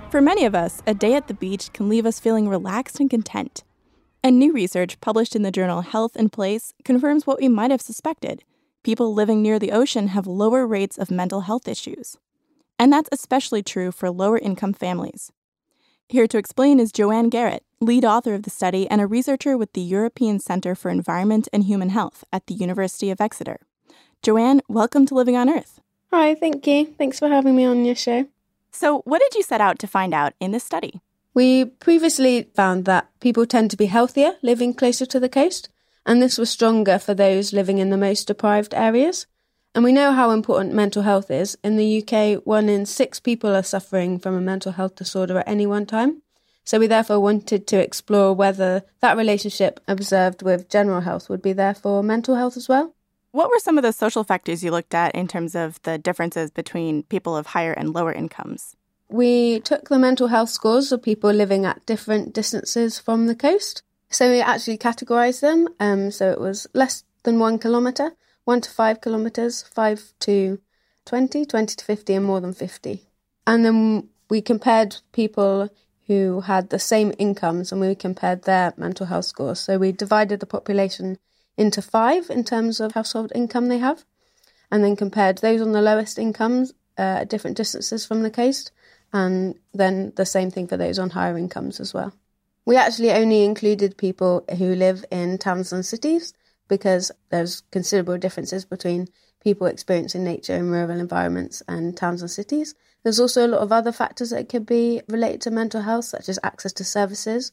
For many of us, a day at the beach can leave us feeling relaxed and content. And new research published in the journal Health in Place confirms what we might have suspected. People living near the ocean have lower rates of mental health issues. And that's especially true for lower-income families. Here to explain is Joanne Garrett, lead author of the study and a researcher with the European Centre for Environment and Human Health at the University of Exeter. Joanne, welcome to Living on Earth. Hi, thank you. Thanks for having me on your show. So what did you set out to find out in this study? We previously found that people tend to be healthier living closer to the coast, and this was stronger for those living in the most deprived areas. And we know how important mental health is. In the UK, 1 in 6 people are suffering from a mental health disorder at any one time. So we therefore wanted to explore whether that relationship observed with general health would be there for mental health as well. What were some of the social factors you looked at in terms of the differences between people of higher and lower incomes? We took the mental health scores of people living at different distances from the coast. So we actually categorised them. So it was less than 1 kilometre, 1 to 5 kilometres, 5 to 20, 20 to 50 and more than 50. And then we compared people who had the same incomes and we compared their mental health scores. So we divided the population into 5 in terms of household income they have, and then compared those on the lowest incomes at different distances from the coast, and then the same thing for those on higher incomes as well. We actually only included people who live in towns and cities because there's considerable differences between people experiencing nature in rural environments and towns and cities. There's also a lot of other factors that could be related to mental health, such as access to services.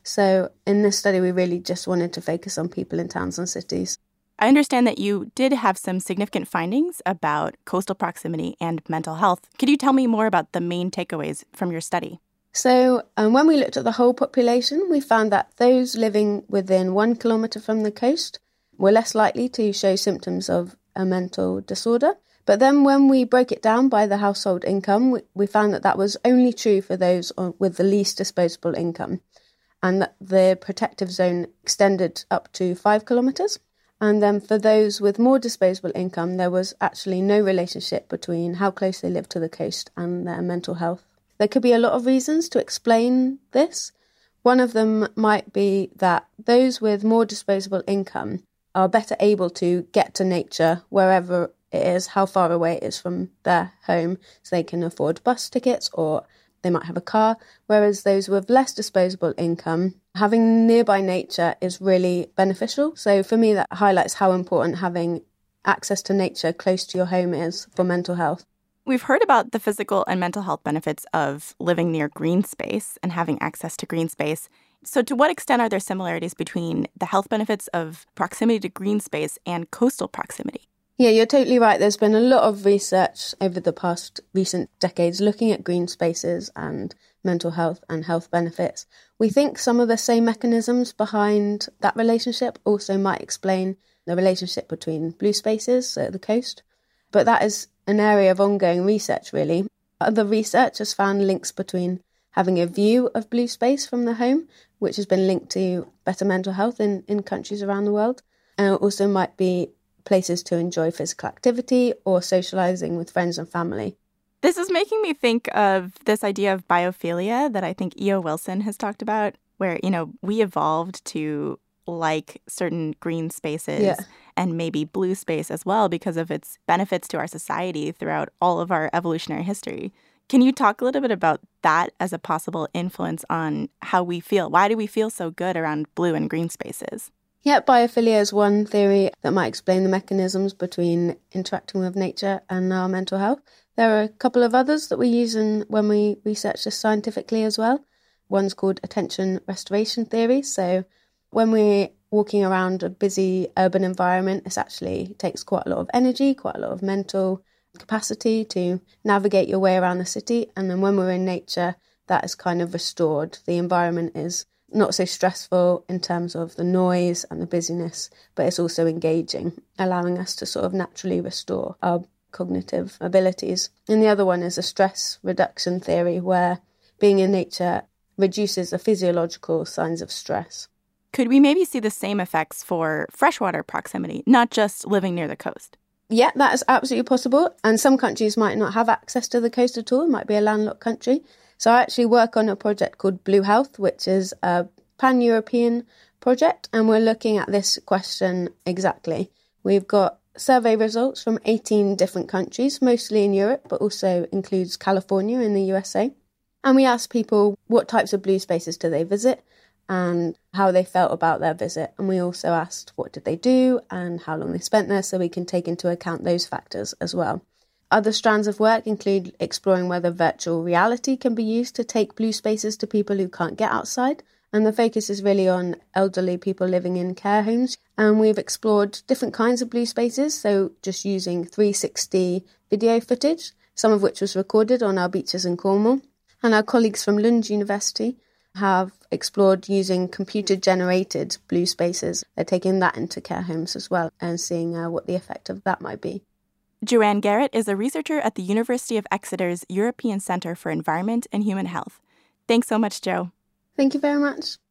So in this study, we really just wanted to focus on people in towns and cities. I understand that you did have some significant findings about coastal proximity and mental health. Could you tell me more about the main takeaways from your study? So when we looked at the whole population, we found that those living within 1 kilometre from the coast were less likely to show symptoms of a mental disorder. But then when we broke it down by the household income, we found that that was only true for those with the least disposable income, and that the protective zone extended up to 5 kilometres. And then for those with more disposable income, there was actually no relationship between how close they live to the coast and their mental health. There could be a lot of reasons to explain this. One of them might be that those with more disposable income are better able to get to nature wherever it is, how far away it is from their home, so they can afford bus tickets or they might have a car, whereas those with less disposable income, having nearby nature is really beneficial. So for me, that highlights how important having access to nature close to your home is for mental health. We've heard about the physical and mental health benefits of living near green space and having access to green space. So to what extent are there similarities between the health benefits of proximity to green space and coastal proximity? Yeah, you're totally right. There's been a lot of research over the past recent decades looking at green spaces and mental health and health benefits. We think some of the same mechanisms behind that relationship also might explain the relationship between blue spaces, so the coast. But that is an area of ongoing research, really. Other research has found links between having a view of blue space from the home, which has been linked to better mental health in countries around the world. And it also might be places to enjoy physical activity or socialising with friends and family. This is making me think of this idea of biophilia that I think E.O. Wilson has talked about, where, we evolved to like certain green spaces and maybe blue space as well because of its benefits to our society throughout all of our evolutionary history. Can you talk a little bit about that as a possible influence on how we feel? Why do we feel so good around blue and green spaces? Yeah, biophilia is one theory that might explain the mechanisms between interacting with nature and our mental health. There are a couple of others that we use when we research this scientifically as well. One's called attention restoration theory. So when we're walking around a busy urban environment, it actually takes quite a lot of energy, quite a lot of mental capacity to navigate your way around the city. And then when we're in nature, that is kind of restored. The environment is not so stressful in terms of the noise and the busyness, but it's also engaging, allowing us to sort of naturally restore our cognitive abilities. And the other one is a stress reduction theory, where being in nature reduces the physiological signs of stress. Could we maybe see the same effects for freshwater proximity, not just living near the coast? Yeah, that is absolutely possible. And some countries might not have access to the coast at all. It might be a landlocked country. So I actually work on a project called Blue Health, which is a pan-European project, and we're looking at this question exactly. We've got survey results from 18 different countries, mostly in Europe, but also includes California in the USA. And we asked people what types of blue spaces do they visit and how they felt about their visit. And we also asked what did they do and how long they spent there, so we can take into account those factors as well. Other strands of work include exploring whether virtual reality can be used to take blue spaces to people who can't get outside. And the focus is really on elderly people living in care homes. And we've explored different kinds of blue spaces, so just using 360 video footage, some of which was recorded on our beaches in Cornwall. And our colleagues from Lund University have explored using computer-generated blue spaces. They're taking that into care homes as well and seeing what the effect of that might be. Joanne Garrett is a researcher at the University of Exeter's European Centre for Environment and Human Health. Thanks so much, Jo. Thank you very much.